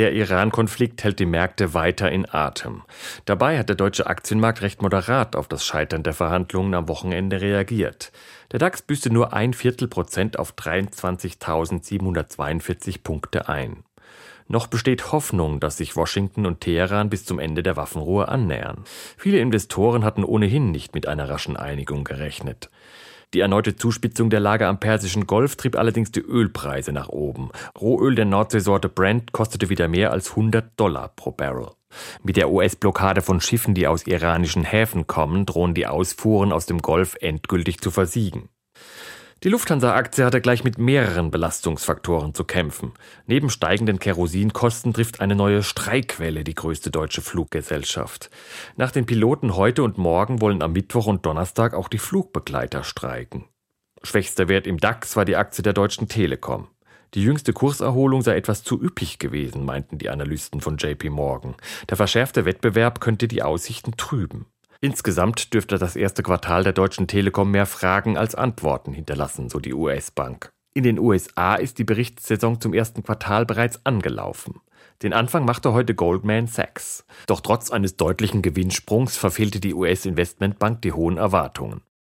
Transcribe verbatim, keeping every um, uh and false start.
Der Iran-Konflikt hält die Märkte weiter in Atem. Dabei hat der deutsche Aktienmarkt recht moderat auf das Scheitern der Verhandlungen am Wochenende reagiert. Der DAX büßte nur ein Viertel Prozent auf dreiundzwanzigtausendsiebenhundertzweiundvierzig Punkte ein. Noch besteht Hoffnung, dass sich Washington und Teheran bis zum Ende der Waffenruhe annähern. Viele Investoren hatten ohnehin nicht mit einer raschen Einigung gerechnet. Die erneute Zuspitzung der Lage am Persischen Golf trieb allerdings die Ölpreise nach oben. Rohöl der Nordseesorte Brent kostete wieder mehr als hundert Dollar pro Barrel. Mit der U S-Blockade von Schiffen, die aus iranischen Häfen kommen, drohen die Ausfuhren aus dem Golf endgültig zu versiegen. Die Lufthansa-Aktie hatte gleich mit mehreren Belastungsfaktoren zu kämpfen. Neben steigenden Kerosinkosten trifft eine neue Streikwelle die größte deutsche Fluggesellschaft. Nach den Piloten heute und morgen wollen am Mittwoch und Donnerstag auch die Flugbegleiter streiken. Schwächster Wert im DAX war die Aktie der Deutschen Telekom. Die jüngste Kurserholung sei etwas zu üppig gewesen, meinten die Analysten von J P Morgan. Der verschärfte Wettbewerb könnte die Aussichten trüben. Insgesamt dürfte das erste Quartal der Deutschen Telekom mehr Fragen als Antworten hinterlassen, so die U S-Bank. In den U S A ist die Berichtssaison zum ersten Quartal bereits angelaufen. Den Anfang machte heute Goldman Sachs. Doch trotz eines deutlichen Gewinnsprungs verfehlte die U S-Investmentbank die hohen Erwartungen.